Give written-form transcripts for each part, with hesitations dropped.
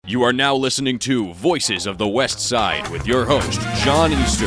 You are now listening to Voices of the West Side with your host, John Easter.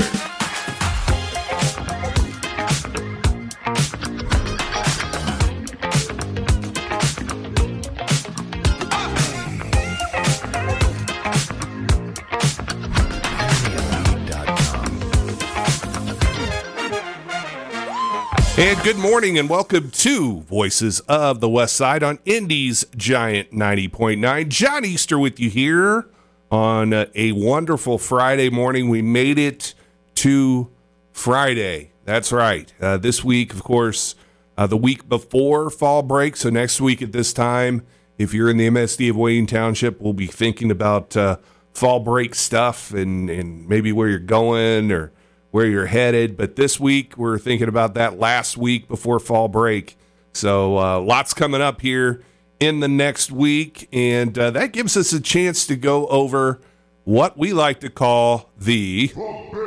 And good morning and welcome to Voices of the West Side on Indy's Giant 90.9. John Easter with you here on a wonderful Friday morning. We made it to Friday. That's right. This week, of course, the week before fall break. So next week at this time, if you're in the MSD of Wayne Township, we'll be thinking about fall break stuff and maybe where you're going or where you're headed. But this week, we're thinking about that last week before fall break. So lots coming up here in the next week. And that gives us a chance to go over what we like to call the Big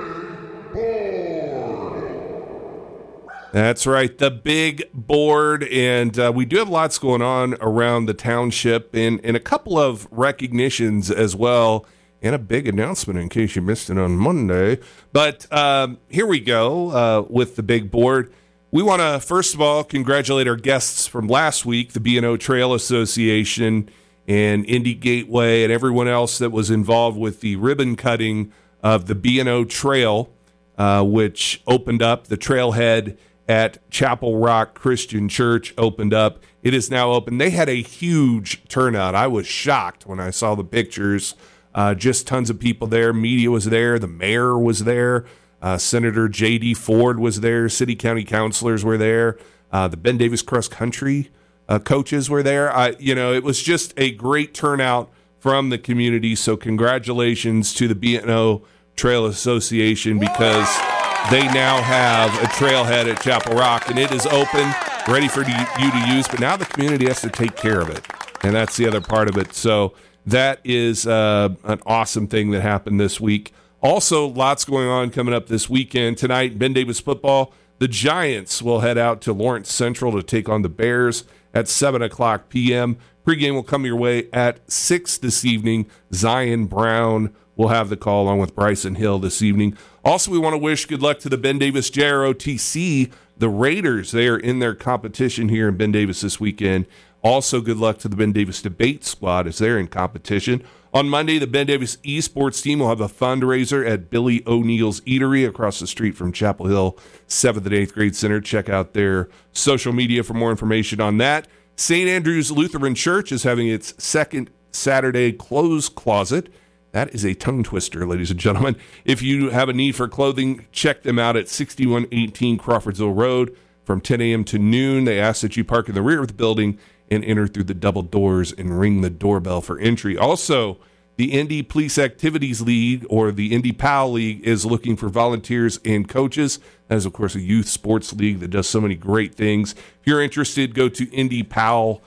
Board. That's right, the Big Board. And we do have lots going on around the township and a couple of recognitions as well. And a big announcement in case you missed it on Monday. But here we go with the Big Board. We want to, first of all, congratulate our guests from last week, the B&O Trail Association and Indy Gateway and everyone else that was involved with the ribbon cutting of the B&O Trail, which opened up. The trailhead at Chapel Rock Christian Church opened up. It is now open. They had a huge turnout. I was shocked when I saw the pictures. Just tons of people there. Media was there. The mayor was there. Senator J.D. Ford was there. City county councilors were there. The Ben Davis Cross Country coaches were there. It was just a great turnout from the community. So congratulations to the B&O Trail Association because they now have a trailhead at Chapel Rock, and it is open, ready for you to use. But now the community has to take care of it, and that's the other part of it. So that is an awesome thing that happened this week. Also, lots going on coming up this weekend. Tonight, Ben Davis football. The Giants will head out to Lawrence Central to take on the Bears at 7 o'clock p.m. Pregame will come your way at 6 this evening. Zion Brown will have the call along with Bryson Hill this evening. Also, we want to wish good luck to the Ben Davis JROTC. The Raiders, they are in their competition here in Ben Davis this weekend. Also, good luck to the Ben Davis Debate Squad as they're in competition. On Monday, the Ben Davis esports team will have a fundraiser at Billy O'Neill's Eatery across the street from Chapel Hill 7th and 8th Grade Center. Check out their social media for more information on that. St. Andrew's Lutheran Church is having its second Saturday clothes closet. That is a tongue twister, ladies and gentlemen. If you have a need for clothing, check them out at 6118 Crawfordsville Road from 10 a.m. to noon. They ask that you park in the rear of the building and enter through the double doors and ring the doorbell for entry. Also, the Indy Police Activities League, or the Indy PAL League, is looking for volunteers and coaches. That is, of course, a youth sports league that does so many great things. If you're interested, go to indypal.org.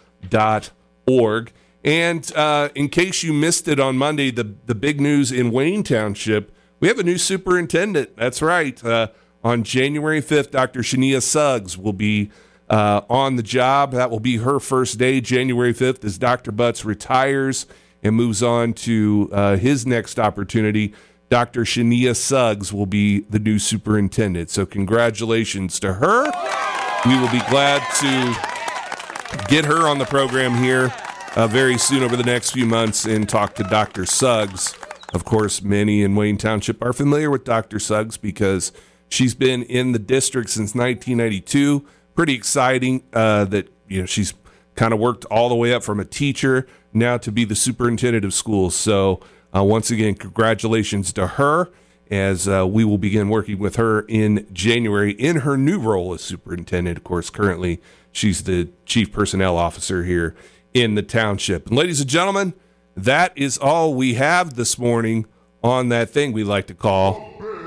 And in case you missed it on Monday, the big news in Wayne Township, we have a new superintendent. That's right. On January 5th, Dr. Shania Suggs will be on the job. That will be her first day, January 5th, as Dr. Butts retires and moves on to his next opportunity. Dr. Shania Suggs will be the new superintendent. So congratulations to her. We will be glad to get her on the program here very soon over the next few months and talk to Dr. Suggs. Of course, many in Wayne Township are familiar with Dr. Suggs because she's been in the district since 1992. Pretty exciting that she's kind of worked all the way up from a teacher now to be the superintendent of schools. So once again, congratulations to her as we will begin working with her in January in her new role as superintendent. Of course, currently she's the chief personnel officer here in the township. And ladies and gentlemen, that is all we have this morning on that thing we like to call.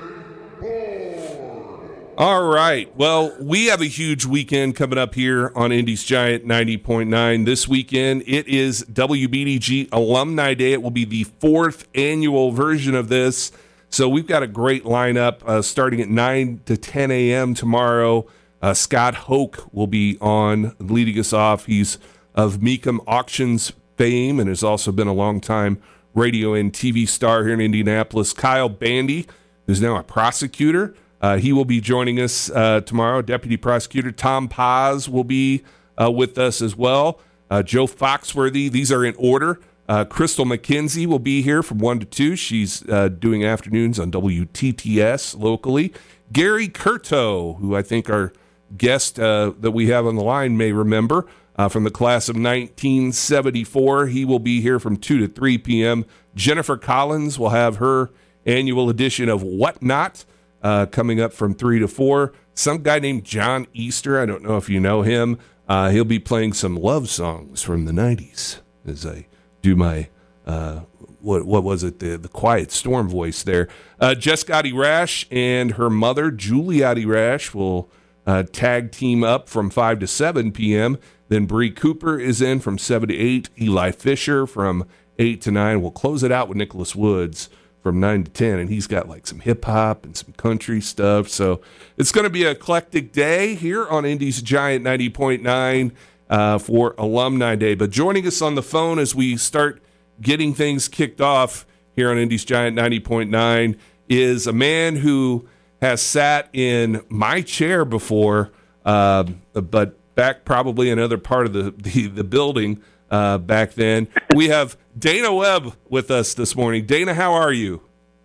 All right. Well, we have a huge weekend coming up here on Indy's Giant 90.9. This weekend, it is WBDG Alumni Day. It will be the 4th annual version of this. So we've got a great lineup starting at 9 to 10 a.m. tomorrow. Scott Hoke will be on leading us off. He's of Mecum Auctions fame and has also been a long-time radio and TV star here in Indianapolis. Kyle Bandy, who's now a prosecutor. He will be joining us tomorrow. Deputy Prosecutor Tom Paz will be with us as well. Joe Foxworthy, these are in order. Crystal McKenzie will be here from 1 to 2. She's doing afternoons on WTTS locally. Gary Curto, who I think our guest that we have on the line may remember, from the class of 1974. He will be here from 2 to 3 p.m. Jennifer Collins will have her annual edition of Whatnot coming up from 3 to 4. Some guy named John Easter, I don't know if you know him, he'll be playing some love songs from the 90s as I do my, what was it, the Quiet Storm voice there. Jess Gotti Rash and her mother, Julie Gotti Rash, will tag team up from 5 to 7 p.m. Then Bree Cooper is in from 7 to 8. Eli Fisher from 8 to 9. We'll close it out with Nicholas Woods from 9 to 10, and he's got like some hip-hop and some country stuff. So it's going to be an eclectic day here on Indy's Giant 90.9 for Alumni Day. But joining us on the phone as we start getting things kicked off here on Indy's Giant 90.9 is a man who has sat in my chair before, but back probably another part of the building back then. We have Dana Webb with us this morning. Dana, how are you?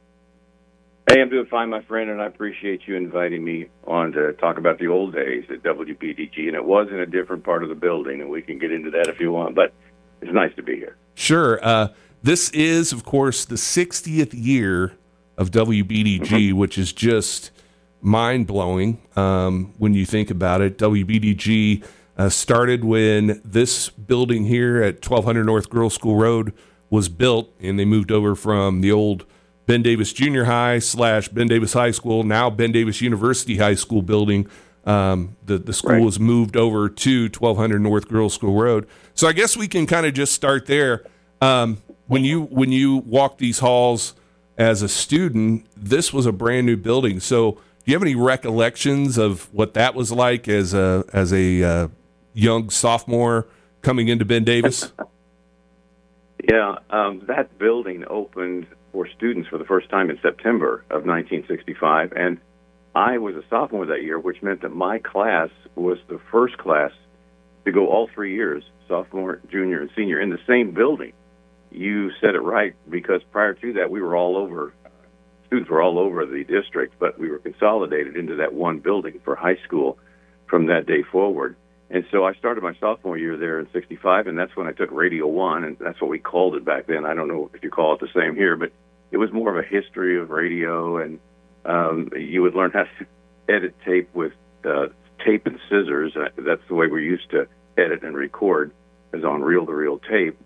Hey, I'm doing fine, my friend, and I appreciate you inviting me on to talk about the old days at WBDG. And it was in a different part of the building, and we can get into that if you want, but it's nice to be here. Sure. This is, of course, the 60th year of WBDG, which is just mind-blowing when you think about it. WBDG started when this building here at 1200 North Girls School Road was built, and they moved over from the old Ben Davis Junior High / Ben Davis High School, now Ben Davis University High School building. The school was moved over to 1200 North Girls School Road. So I guess we can kind of just start there. When you walk these halls as a student, this was a brand new building. So do you have any recollections of what that was like as a young sophomore coming into Ben Davis? Yeah, that building opened for students for the first time in September of 1965, and I was a sophomore that year, which meant that my class was the first class to go all 3 years, sophomore, junior, and senior, in the same building. You said it right, because prior to that, we were all over. Students were all over the district, but we were consolidated into that one building for high school from that day forward. And so I started my sophomore year there in 65, and that's when I took Radio 1, and that's what we called it back then. I don't know if you call it the same here, but it was more of a history of radio, and you would learn how to edit tape with tape and scissors. That's the way we used to edit and record, is on reel-to-reel tape.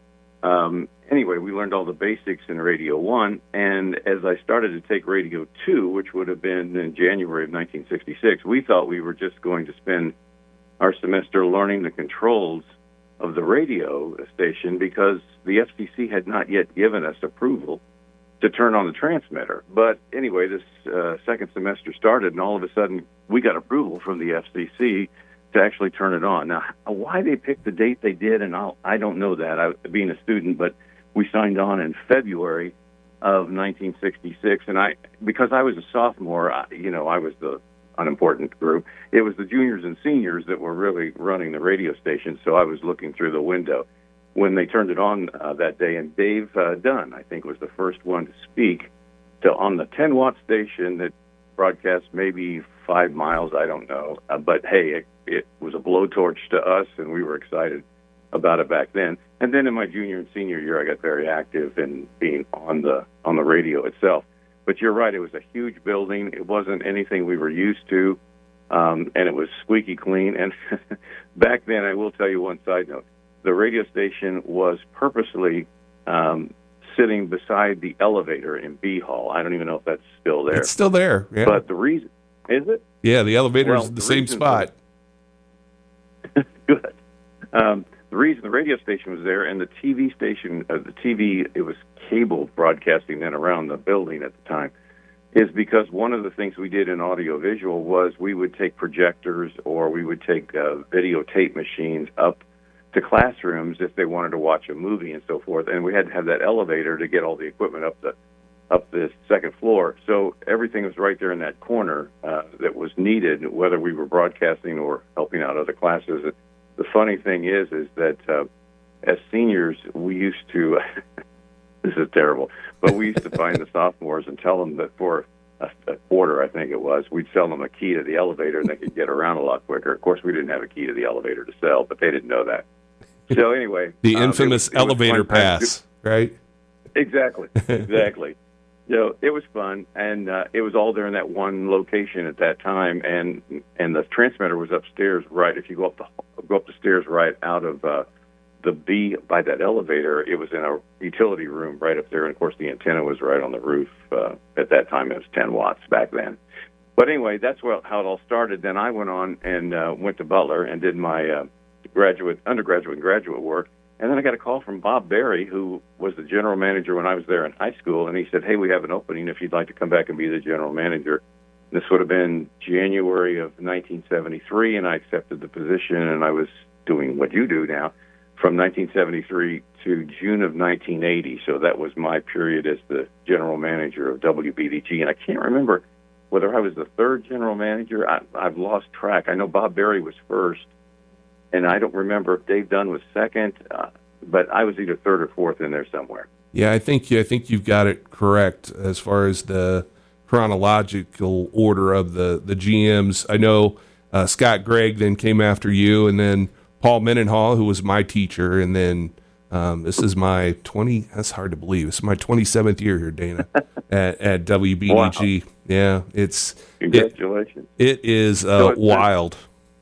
Anyway, we learned all the basics in Radio 1, and as I started to take Radio 2, which would have been in January of 1966, we thought we were just going to spend our semester learning the controls of the radio station because the FCC had not yet given us approval to turn on the transmitter. But anyway, this second semester started, and all of a sudden we got approval from the FCC to actually turn it on. Now, why they picked the date they did, and I don't know that, being a student, but we signed on in February of 1966, and because I was a sophomore, I was the unimportant group. It was the juniors and seniors that were really running the radio station, so I was looking through the window when they turned it on that day, and Dave Dunn, I think, was the first one to speak on the 10-watt station that broadcast maybe 5 miles, I don't know, but hey, it was a blowtorch to us, and we were excited about it back then. And then in my junior and senior year, I got very active in being on the radio itself. But you're right, it was a huge building. It wasn't anything we were used to, and it was squeaky clean. And back then, I will tell you one side note, the radio station was purposely sitting beside the elevator in B Hall. I don't even know if that's still there. It's still there, yeah. But the reason, is it? Yeah, the elevator is the same spot. Good. The reason the radio station was there and the TV station, it was cable broadcasting then around the building at the time, is because one of the things we did in audiovisual was we would take projectors or we would take videotape machines up to classrooms if they wanted to watch a movie and so forth. And we had to have that elevator to get all the equipment up the second floor. So everything was right there in that corner that was needed, whether we were broadcasting or helping out other classes. The funny thing is that as seniors, we used to, this is terrible, but we used to find the sophomores and tell them that for a quarter, I think it was, we'd sell them a key to the elevator and they could get around a lot quicker. Of course, we didn't have a key to the elevator to sell, but they didn't know that. So anyway. The infamous elevator pass, right? Exactly. So it was fun, and it was all there in that one location at that time, and the transmitter was upstairs. Right, if you go up the stairs right out of the B by that elevator, it was in a utility room right up there, and of course the antenna was right on the roof. At that time, it was 10 watts back then. But anyway, that's how it all started. Then I went on and went to Butler and did my undergraduate and graduate work. And then I got a call from Bob Berry, who was the general manager when I was there in high school, and he said, "Hey, we have an opening if you'd like to come back and be the general manager." This would have been January of 1973, and I accepted the position, and I was doing what you do now from 1973 to June of 1980. So that was my period as the general manager of WBDG. And I can't remember whether I was the third general manager. I've lost track. I know Bob Berry was first, and I don't remember if Dave Dunn was second, but I was either third or fourth in there somewhere. Yeah, I think you've got it correct as far as the chronological order of the GMs. I know Scott Gregg then came after you, and then Paul Mendenhall, who was my teacher, and then this is my that's hard to believe. It's my 27th year here, Dana, at WBDG. Wow. Yeah, congratulations. It is wild.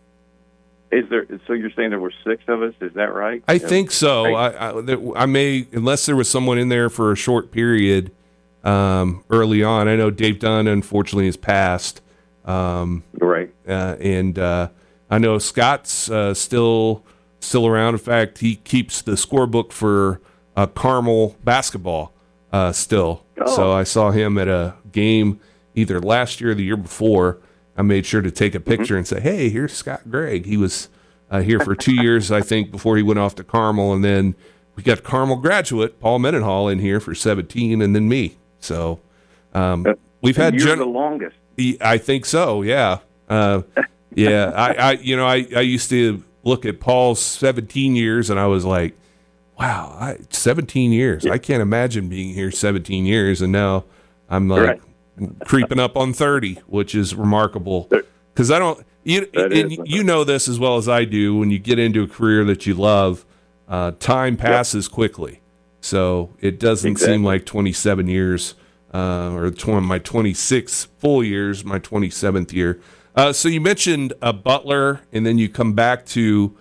Is there? So you're saying there were 6 of us? Is that right? I think so. I may, unless there was someone in there for a short period early on. I know Dave Dunn, unfortunately, has passed. Right. And I know Scott's still around. In fact, he keeps the scorebook for Carmel basketball still. Oh. So I saw him at a game either last year or the year before. I made sure to take a picture and say, "Hey, here's Scott Gregg." He was here for 2 years, I think, before he went off to Carmel. And then we got Carmel graduate Paul Mendenhall in here for 17, and then me. So we've had you're the longest. I think so. Yeah, yeah. I used to look at Paul's 17 years, and I was like, "Wow, 17 years! I can't imagine being here 17 years." And now I'm like. Right. Creeping up on 30, which is remarkable. Because I don't, you know this as well as I do. When you get into a career that you love, time passes quickly. So it doesn't seem like 27 years, or my 26 full years, my 27th year. So you mentioned Butler, and then you come back to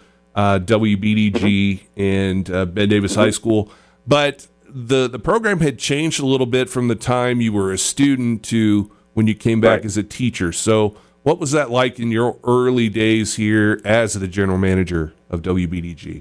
WBDG and Ben Davis High School, but the program had changed a little bit from the time you were a student to when you came back as a teacher. So what was that like in your early days here as the general manager of WBDG?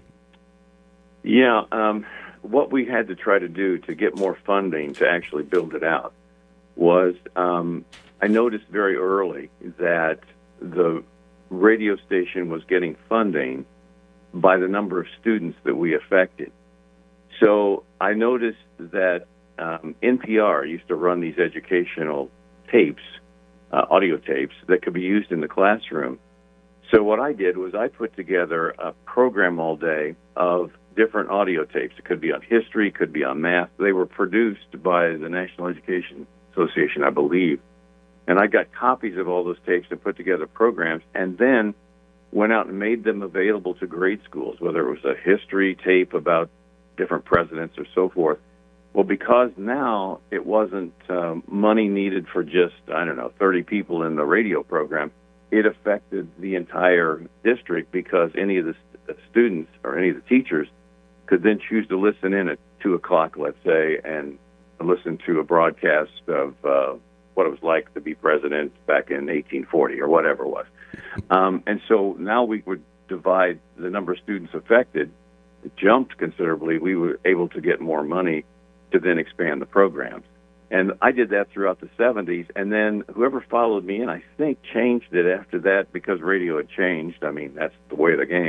Yeah, what we had to try to do to get more funding to actually build it out was I noticed very early that the radio station was getting funding by the number of students that we affected. So I noticed that NPR used to run these educational tapes, audio tapes, that could be used in the classroom. So what I did was I put together a program all day of different audio tapes. It could be on history, could be on math. They were produced by the National Education Association, I believe. And I got copies of all those tapes and put together programs, and then went out and made them available to grade schools, whether it was a history tape about different presidents or so forth. Well, because now it wasn't money needed for just, 30 people in the radio program, it affected the entire district because any of the students or any of the teachers could then choose to listen in at 2 o'clock, let's say, and listen to a broadcast of what it was like to be president back in 1840 or whatever it was. And so now we would divide the number of students affected. It jumped considerably. We were able to get more money to then expand the programs. And I did that throughout the 70s. And then whoever followed me in, I think, changed it after that because radio had changed. I mean, that's the way of the game.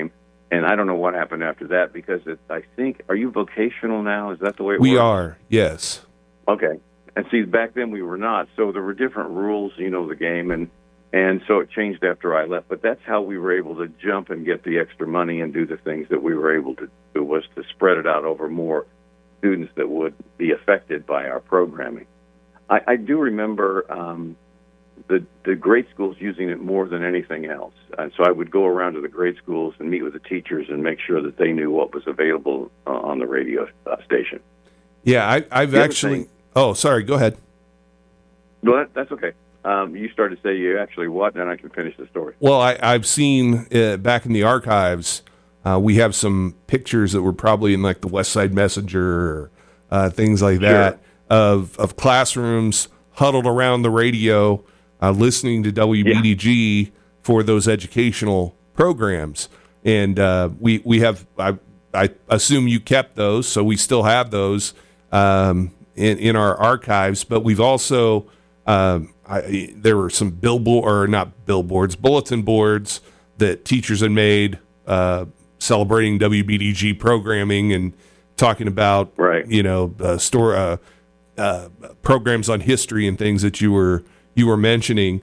And I don't know what happened after that because I think, are you vocational now? Is that the way it works? We are, yes. Okay. And see, back then we were not. So there were different rules, the game, and so it changed after I left. But that's how we were able to jump and get the extra money and do the things that we were able to do, was to spread it out over more students that would be affected by our programming. I do remember the grade schools using it more than anything else. And so I would go around to the grade schools and meet with the teachers and make sure that they knew what was available on the radio station. Yeah, I've actually... Oh, sorry, go ahead. Well, that's okay. You started to say you actually what, and I can finish the story. Well, I've seen back in the archives, we have some pictures that were probably in like the West Side Messenger or things like that, of classrooms huddled around the radio, listening to WBDG for those educational programs. And we have, I assume you kept those, so we still have those in our archives. But we've also, there were some bulletin boards that teachers had made celebrating WBDG programming and talking about, programs on history and things that you were mentioning.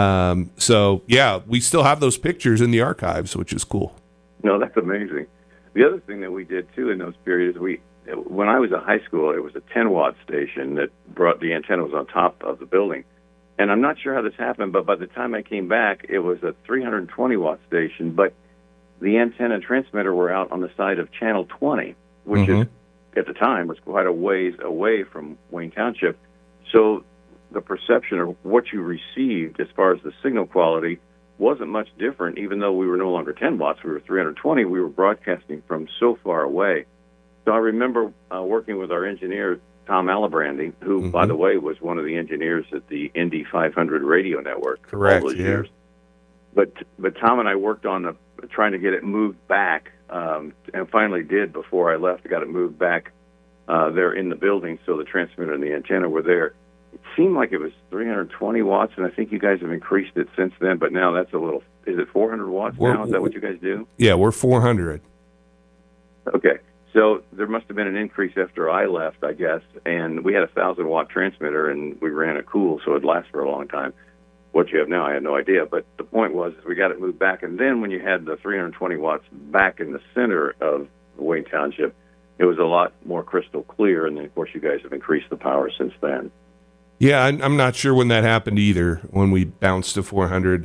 So yeah, we still have those pictures in the archives, which is cool. No, that's amazing. The other thing that we did too in those periods, when I was at high school, it was a 10-watt station that brought the antenna was on top of the building. And I'm not sure how this happened, but by the time I came back, it was a 320-watt station, but the antenna and transmitter were out on the side of channel 20, which is, at the time, was quite a ways away from Wayne Township. So the perception of what you received as far as the signal quality wasn't much different, even though we were no longer 10 watts, we were 320, we were broadcasting from so far away. So I remember working with our engineer, Tom Alabrandy, who, by the way, was one of the engineers at the Indy 500 radio network all those years. But Tom and I worked on trying to get it moved back, and finally did before I left. Got it moved back there in the building, so the transmitter and the antenna were there. It seemed like it was 320 watts, and I think you guys have increased it since then, but now that's a little... Is it 400 watts now? Is that what you guys do? Yeah, we're 400. Okay. So there must have been an increase after I left, I guess, and we had a 1,000-watt transmitter, and we ran it cool, so it'd last for a long time. What you have now, I had no idea, but the point was we got it moved back, and then when you had the 320 watts back in the center of Wayne Township, it was a lot more crystal clear, and then, of course, you guys have increased the power since then. Yeah, I'm not sure when that happened either, when we bounced to 400.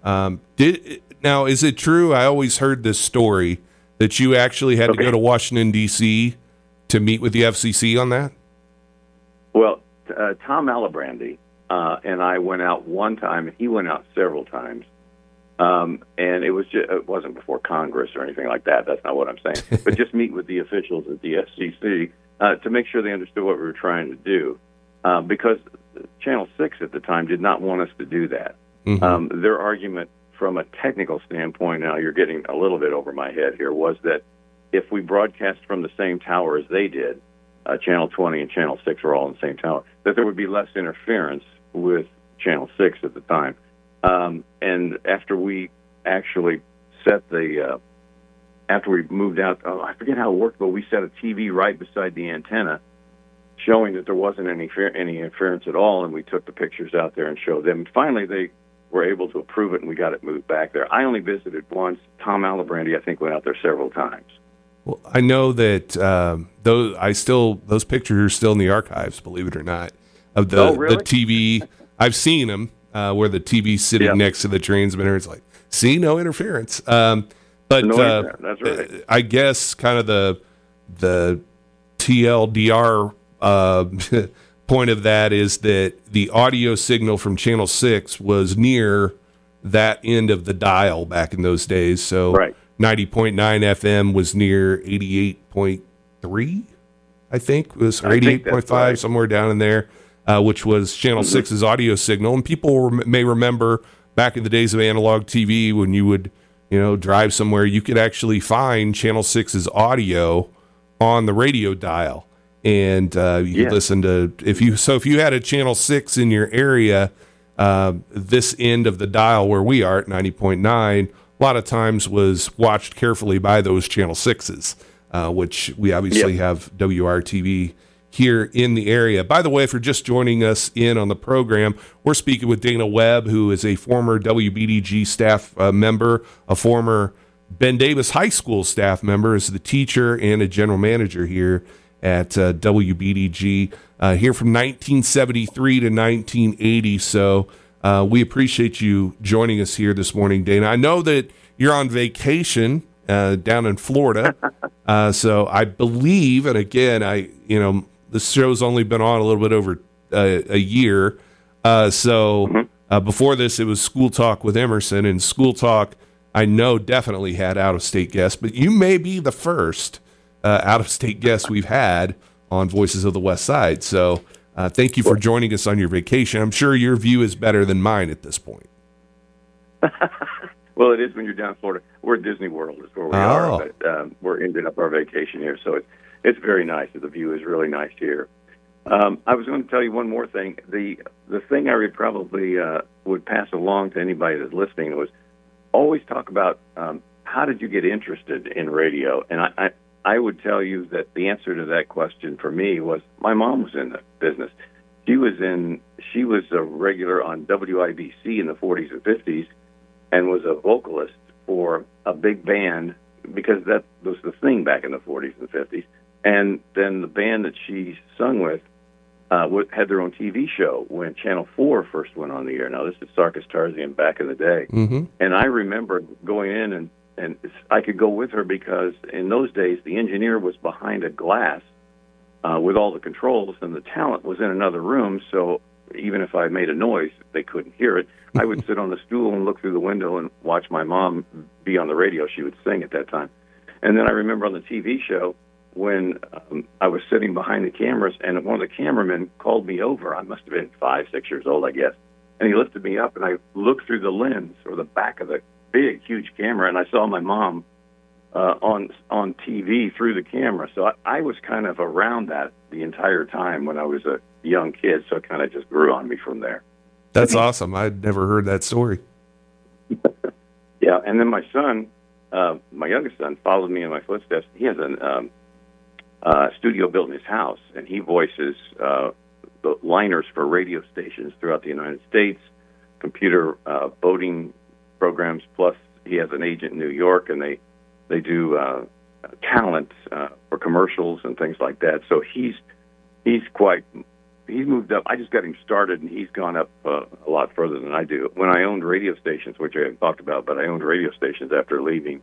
Now, is it true? I always heard this story that you actually had to go to Washington, D.C. to meet with the FCC on that? Well, Tom Alabrandy and I went out one time, and he went out several times. And it wasn't before Congress or anything like that. That's not what I'm saying. But just meet with the officials at the FCC to make sure they understood what we were trying to do. Because Channel 6 at the time did not want us to do that. Their argument from a technical standpoint, now you're getting a little bit over my head here, was that if we broadcast from the same tower as they did, Channel 20 and Channel 6 were all in the same tower, that there would be less interference with Channel 6 at the time. And after we actually after we moved out, I forget how it worked, but we set a TV right beside the antenna, showing that there wasn't any interference at all, and we took the pictures out there and showed them. Finally, they were able to approve it, and we got it moved back there. I only visited once. Tom Alabrandy, I think, went out there several times. Well, I know that those pictures are still in the archives, believe it or not, of the TV. I've seen them where the TV's sitting next to the transmitter. It's like, see, no interference. But that's right. I guess kind of the TLDR point of that is that the audio signal from Channel 6 was near that end of the dial back in those days. So 90.9 FM was near 88.3, I think, or 88.5, somewhere down in there, which was Channel 6's audio signal. And people may remember back in the days of analog TV when you would, drive somewhere, you could actually find Channel 6's audio on the radio dial. And you could listen to if you had a Channel 6 in your area, this end of the dial where we are at 90.9, a lot of times was watched carefully by those Channel 6s, which we obviously have WRTV here in the area. By the way, if you're just joining us in on the program, we're speaking with Dana Webb, who is a former WBDG staff member, a former Ben Davis High School staff member, is the teacher and a general manager here at WBDG, here from 1973 to 1980. So we appreciate you joining us here this morning, Dana. I know that you're on vacation down in Florida, so I believe, and again, this show's only been on a little bit over a year. Before this, it was School Talk with Emerson, and School Talk, I know, definitely had out-of-state guests, but you may be the first out-of-state guest we've had on Voices of the West Side. So thank you for joining us on your vacation. I'm sure your view is better than mine at this point. Well, it is when you're down in Florida. We're at Disney World is where we are, but we're ending up our vacation here, so it's very nice. The view is really nice here. I was going to tell you one more thing. The thing I would probably would pass along to anybody that's listening was always talk about how did you get interested in radio? And I would tell you that the answer to that question for me was my mom was in the business. She was a regular on WIBC in the 40s and 50s and was a vocalist for a big band because that was the thing back in the 40s and 50s. And then the band that she sung with had their own TV show when Channel 4 first went on the air. Now, this is Sarkis Tarzian back in the day. Mm-hmm. And I remember going in, and I could go with her because in those days, the engineer was behind a glass with all the controls, and the talent was in another room. So even if I made a noise, they couldn't hear it. I would sit on the stool and look through the window and watch my mom be on the radio. She would sing at that time. And then I remember on the TV show, when I was sitting behind the cameras, and one of the cameramen called me over. I must have been 5, 6 years old, I guess. And he lifted me up, and I looked through the lens or the back of the big, huge camera, and I saw my mom on TV through the camera. So I was kind of around that the entire time when I was a young kid, so it kind of just grew on me from there. That's awesome. I'd never heard that story. Yeah, and then my son, my youngest son, followed me in my footsteps. He has a studio built in his house, and he voices the liners for radio stations throughout the United States, computer voting programs, plus he has an agent in New York, and they do talent for commercials and things like that. So he's moved up. I just got him started, and he's gone up a lot further than I do. When I owned radio stations, which I haven't talked about, but I owned radio stations after leaving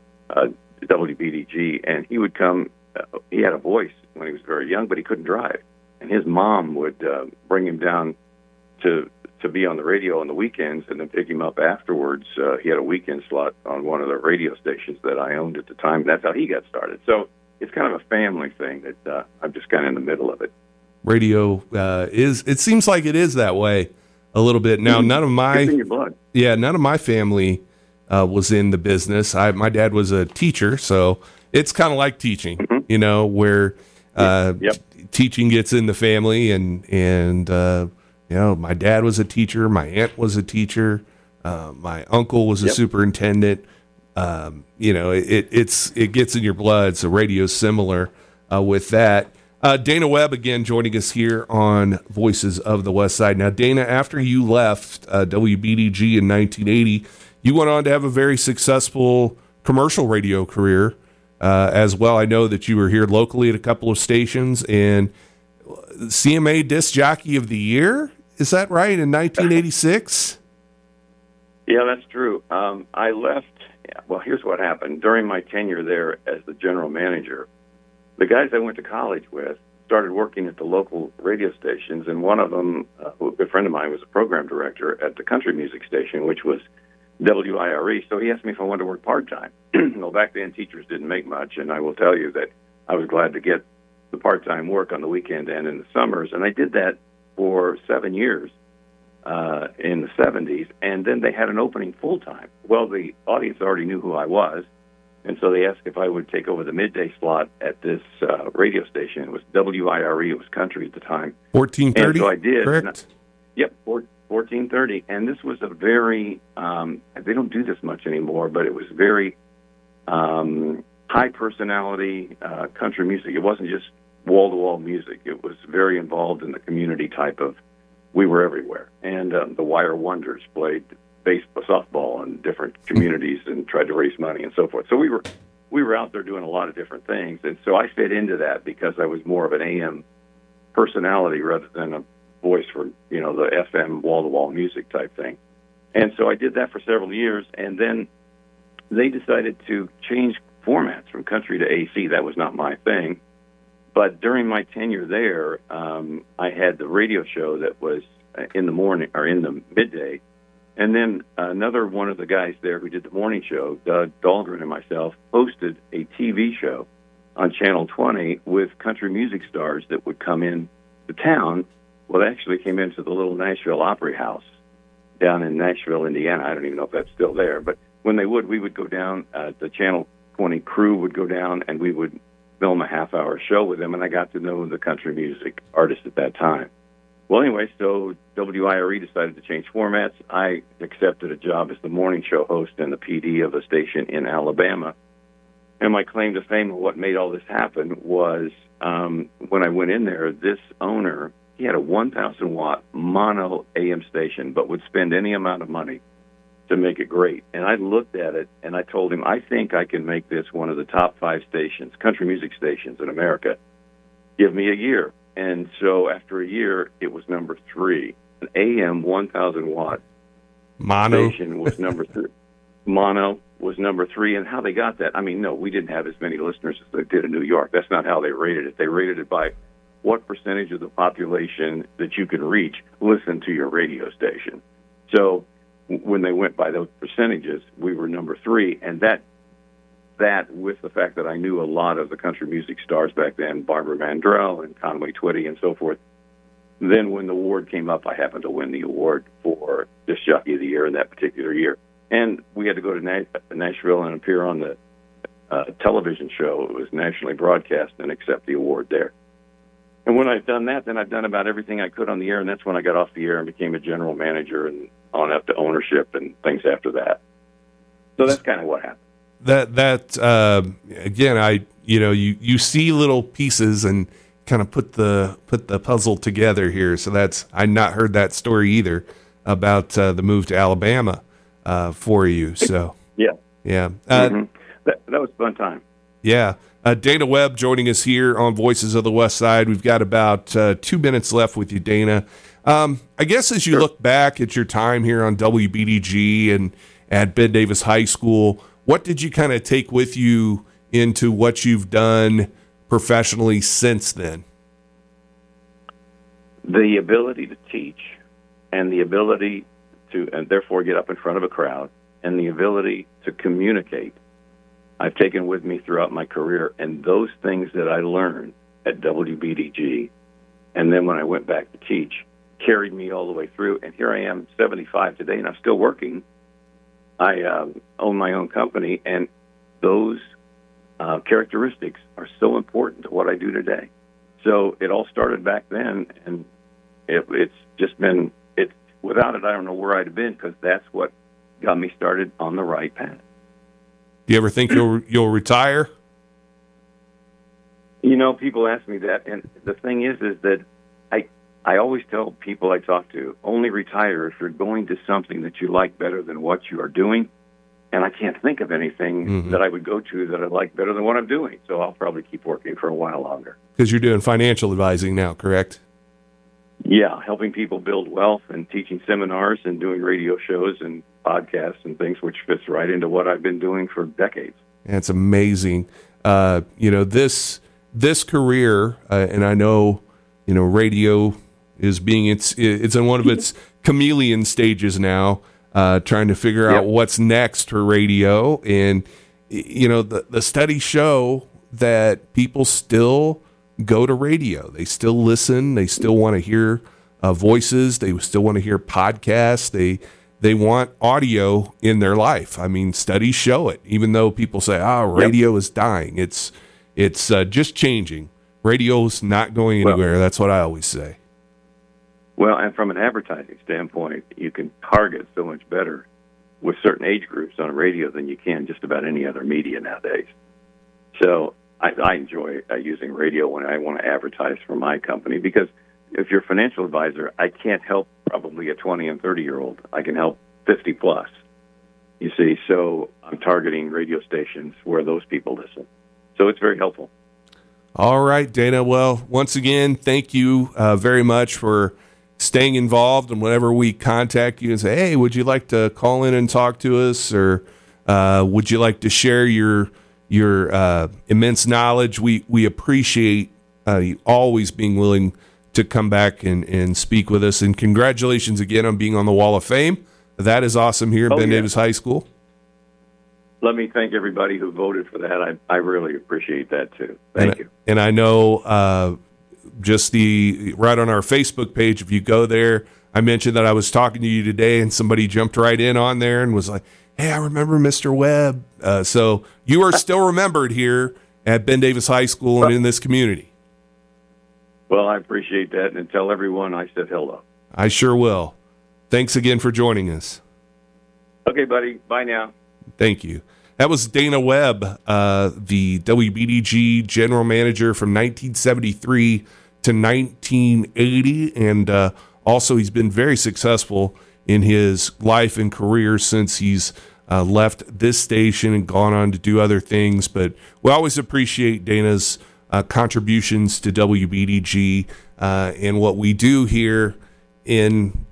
WBDG, and he would come. He had a voice when he was very young, but he couldn't drive. And his mom would bring him down to be on the radio on the weekends and then pick him up afterwards. He had a weekend slot on one of the radio stations that I owned at the time. And that's how he got started. So it's kind of a family thing that I'm just kind of in the middle of it. Radio it seems like it is that way a little bit. Now, none of my family was in the business. My dad was a teacher, so it's kind of like teaching, where teaching gets in the family, and my dad was a teacher, my aunt was a teacher, my uncle was a superintendent. It gets in your blood. So radio's similar with that. Dana Webb again joining us here on Voices of the West Side. Now, Dana, after you left WBDG in 1980, you went on to have a very successful commercial radio career as well. I know that you were here locally at a couple of stations, and CMA Disc Jockey of the Year, is that right, in 1986? Yeah, that's true. I left. Well, here's what happened. During my tenure there as the general manager, the guys I went to college with started working at the local radio stations, and one of them, a friend of mine, was a program director at the country music station, which was WIRE. So he asked me if I wanted to work part-time. Well, back then, teachers didn't make much, and I will tell you that I was glad to get the part-time work on the weekend and in the summers, and I did that for 7 years in the 70s, and then they had an opening full-time. Well, the audience already knew who I was, and so they asked if I would take over the midday slot at this radio station. It was WIRE. It was country at the time. 1430, and so I did. correct? Yep, 1430 1430, and this was a very, they don't do this much anymore, but it was very high personality country music. It wasn't just wall-to-wall music. It was very involved in the community type of, we were everywhere. And the Wire Wonders played baseball, softball in different communities and tried to raise money and so forth. So we were out there doing a lot of different things. And so I fit into that because I was more of an AM personality rather than a voice for, you know, the FM wall-to-wall music type thing. And so I did that for several years, and then they decided to change formats from country to AC. That was not my thing. But during my tenure there, I had the radio show that was in the morning or in the midday. And then another one of the guys there who did the morning show, Doug Dahlgren and myself, hosted a TV show on Channel 20 with country music stars that would come in to town. Well, they actually came into the little Nashville Opry House down in Nashville, Indiana. I don't even know if that's still there. But when they would, we would go down, the Channel 20 crew would go down, and we would film a half-hour show with them, and I got to know the country music artists at that time. Well, anyway, so WIRE decided to change formats. I accepted a job as the morning show host and the PD of a station in Alabama. And my claim to fame of what made all this happen was when I went in there, this owner, he had a 1,000-watt mono AM station, but would spend any amount of money to make it great. And I looked at it, and I told him, I think I can make this one of the top 5 stations, country music stations in America. Give me a year. And so after a year, it was number 3. An AM 1,000-watt mono station was number 3. Mono was number 3. And how they got that, I mean, no, we didn't have as many listeners as they did in New York. That's not how they rated it. They rated it by what percentage of the population that you can reach listen to your radio station. So when they went by those percentages, we were number 3. And that with the fact that I knew a lot of the country music stars back then, Barbara Mandrell and Conway Twitty and so forth, then when the award came up, I happened to win the award for Disc Jockey of the Year in that particular year. And we had to go to Nashville and appear on the television show. It was nationally broadcast, and accept the award there. And when I've done that, then I've done about everything I could on the air, and that's when I got off the air and became a general manager and on up to ownership and things after that. So that's kind of what happened. Again, you see little pieces and kind of put the puzzle together here. So I'd not heard that story either about the move to Alabama for you. So yeah. Mm-hmm. That was a fun time. Yeah. Dana Webb joining us here on Voices of the West Side. We've got about 2 minutes left with you, Dana. I guess as you look back at your time here on WBDG and at Ben Davis High School, what did you kind of take with you into what you've done professionally since then? The ability to teach, and the ability to, and therefore get up in front of a crowd, and the ability to communicate, I've taken with me throughout my career. And those things that I learned at WBDG, and then when I went back to teach, carried me all the way through. And here I am, 75 today, and I'm still working. I own my own company, and those characteristics are so important to what I do today. So it all started back then, and it's just been, without it, I don't know where I'd have been, because that's what got me started on the right path. Do you ever think you'll retire? You know, people ask me that, and the thing is that I always tell people I talk to, only retire if you're going to something that you like better than what you are doing. And I can't think of anything that I would go to that I like better than what I'm doing. So I'll probably keep working for a while longer. Because you're doing financial advising now, correct? Yeah, helping people build wealth and teaching seminars and doing radio shows and podcasts and things, which fits right into what I've been doing for decades. It's amazing. This career, and I know, radio is it's in one of its chameleon stages now, trying to figure out what's next for radio. And, the studies show that people still go to radio. They still listen. They still want to hear voices. They still want to hear podcasts. They want audio in their life. I mean, studies show it. Even though people say, radio is dying, it's just changing. Radio's not going anywhere. That's what I always say. Well, and from an advertising standpoint, you can target so much better with certain age groups on radio than you can just about any other media nowadays. So I enjoy using radio when I want to advertise for my company, because if you're a financial advisor, I can't help probably a 20 and 30-year-old. I can help 50 plus. You see, so I'm targeting radio stations where those people listen. So it's very helpful. All right, Dana. Well, once again, thank you very much for staying involved. And whenever we contact you and say, hey, would you like to call in and talk to us, or would you like to share your immense knowledge, we appreciate you always being willing to come back and speak with us. And congratulations again on being on the Wall of Fame. That is awesome here at Ben Davis High School. Let me thank everybody who voted for that. I really appreciate that, too. Thank you. And I know just right on our Facebook page, if you go there, I mentioned that I was talking to you today, and somebody jumped right in on there and was like, hey, I remember Mr. Webb. So you are still remembered here at Ben Davis High School and in this community. Well, I appreciate that, and tell everyone I said hello. I sure will. Thanks again for joining us. Okay, buddy. Bye now. Thank you. That was Dana Webb, the WBDG general manager from 1973 to 1980, and also he's been very successful in his life and career since he's left this station and gone on to do other things. But we always appreciate Dana's contributions to WBDG and what we do here in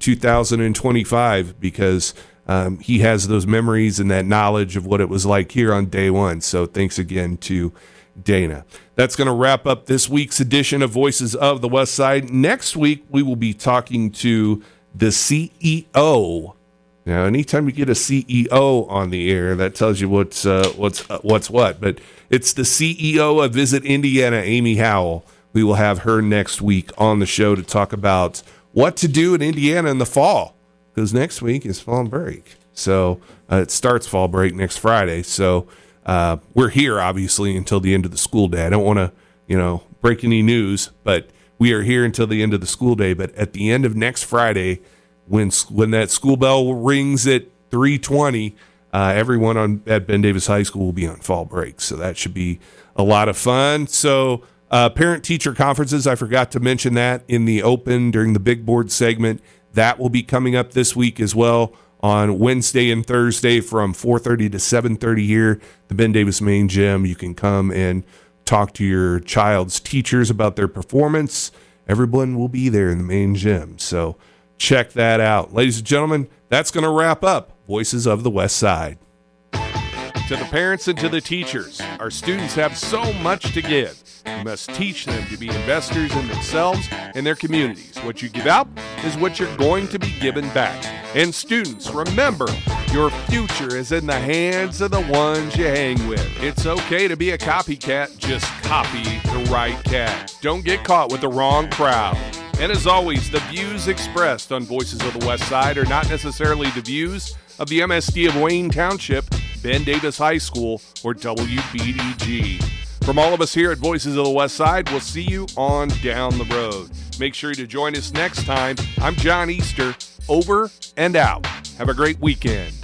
2025, because he has those memories and that knowledge of what it was like here on day one. So thanks again to Dana. That's going to wrap up this week's edition of Voices of the West Side. Next week, we will be talking to the CEO. Now, anytime you get a CEO on the air, that tells you what's what. But it's the CEO of Visit Indiana, Amy Howell. We will have her next week on the show to talk about what to do in Indiana in the fall, because next week is fall break. So it starts fall break next Friday. So we're here, obviously, until the end of the school day. I don't want to, break any news, but we are here until the end of the school day. But at the end of next Friday, when that school bell rings at 3:20, everyone at Ben Davis High School will be on fall break. So that should be a lot of fun. So parent-teacher conferences, I forgot to mention that in the open during the big board segment. That will be coming up this week as well on Wednesday and Thursday from 4:30 to 7:30 here at the Ben Davis Main Gym. You can come and talk to your child's teachers about their performance. Everyone will be there in the main gym. So check that out. Ladies and gentlemen, that's going to wrap up Voices of the West Side. To the parents and to the teachers, our students have so much to give. You must teach them to be investors in themselves and their communities. What you give out is what you're going to be given back. And students, remember, your future is in the hands of the ones you hang with. It's okay to be a copycat, just copy the right cat. Don't get caught with the wrong crowd. And as always, the views expressed on Voices of the West Side are not necessarily the views of the MSD of Wayne Township, Ben Davis High School, or WBDG. From all of us here at Voices of the West Side, we'll see you on down the road. Make sure to join us next time. I'm John Easter, over and out. Have a great weekend.